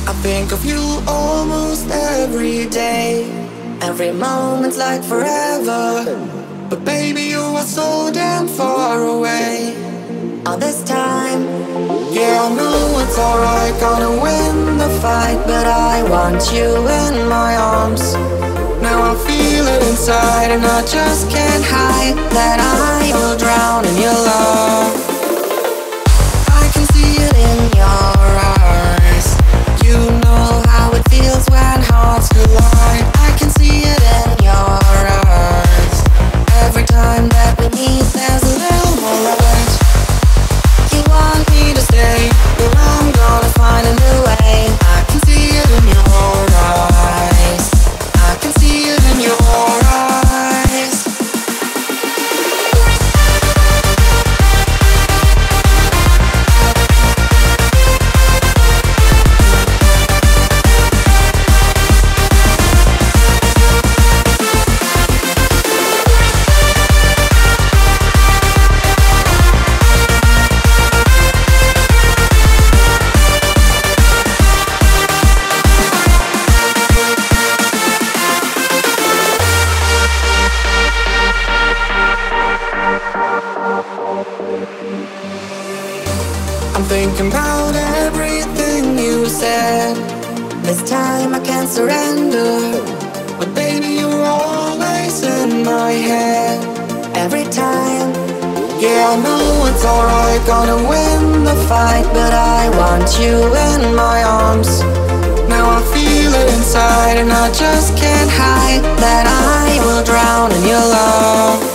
I think of you almost every day. Every moment's like forever, but baby, you are so damn far away. All this time, yeah, I know it's alright, gonna win the fight, but I want you in my arms. Now I feel it inside and I just can't hide that I will drown in your love. I can see it in your eyes. You know how it feels when hearts collide. I can see it in your eyes. Every time that we meet there's a little more light. You want me to stay, but I'm gonna find a new way. I can see it in your eyes. I can see it in your eyes. I'm thinking about everything you said. This time I can't surrender, but baby, you're always in my head. Every time, yeah, I know it's alright, gonna win the fight, but I want you in my arms. Now I feel it inside and I just can't hide that I will drown in your love.